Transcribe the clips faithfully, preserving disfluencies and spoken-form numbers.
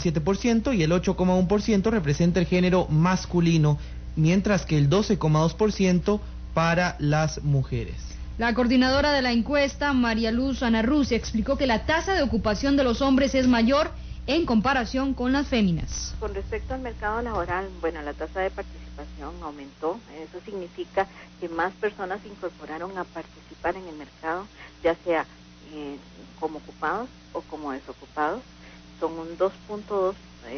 siete por ciento y el ocho coma uno por ciento representa el género masculino, mientras que el doce coma dos por ciento para las mujeres. La coordinadora de la encuesta, María Luz Anarrucia, explicó que la tasa de ocupación de los hombres es mayor en comparación con las féminas. Con respecto al mercado laboral, bueno, la tasa de participación aumentó. Eso significa que más personas se incorporaron a participar en el mercado, ya sea eh, como ocupados o como desocupados. Son un dos punto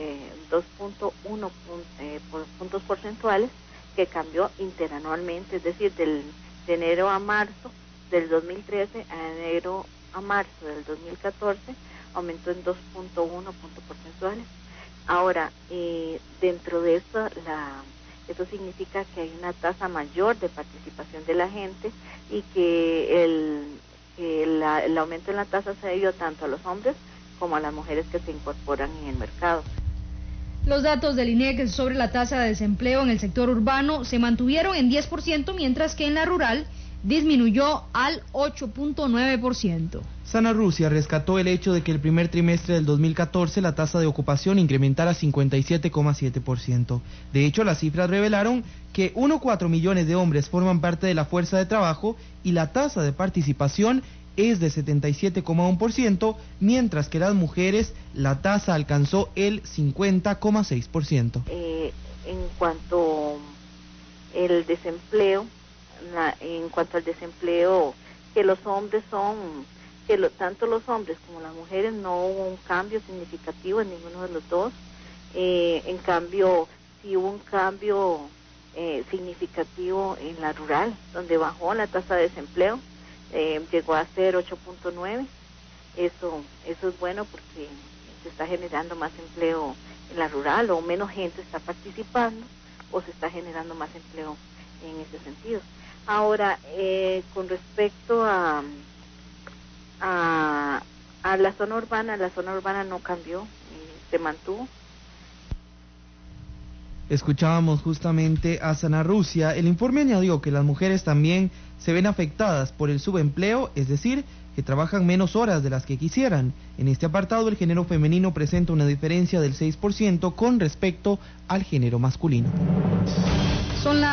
uno eh, puntos porcentuales que cambió interanualmente, es decir, del, de enero a marzo del dos mil trece a enero a marzo del dos mil catorce, aumentó en dos punto uno puntos porcentuales. Ahora, eh, dentro de eso, la, eso significa que hay una tasa mayor de participación de la gente y que el, que la, el aumento en la tasa se debió tanto a los hombres como a las mujeres que se incorporan en el mercado. Los datos del I N E C sobre la tasa de desempleo en el sector urbano se mantuvieron en diez por ciento, mientras que en la rural disminuyó al ocho punto nueve por ciento. Sanarrucia rescató el hecho de que el primer trimestre del dos mil catorce la tasa de ocupación incrementara a cincuenta y siete coma siete por ciento. De hecho, las cifras revelaron que uno coma cuatro millones de hombres forman parte de la fuerza de trabajo y la tasa de participación es de setenta y siete coma uno por ciento, mientras que las mujeres la tasa alcanzó el cincuenta coma seis por ciento. Eh, en cuanto el desempleo, la, en cuanto al desempleo, que los hombres son, que lo, tanto los hombres como las mujeres no hubo un cambio significativo en ninguno de los dos. Eh, en cambio, sí hubo un cambio eh, significativo en la rural, donde bajó la tasa de desempleo. Eh, llegó a ser ocho punto nueve. Eso, eso es bueno porque se está generando más empleo en la rural, o menos gente está participando, o se está generando más empleo en ese sentido. Ahora, eh, con respecto a, a a la zona urbana, la zona urbana no cambió, eh, se mantuvo. Escuchábamos justamente a Sanarrucia. El informe añadió que las mujeres también se ven afectadas por el subempleo, es decir, que trabajan menos horas de las que quisieran. En este apartado, el género femenino presenta una diferencia del seis por ciento con respecto al género masculino. Son las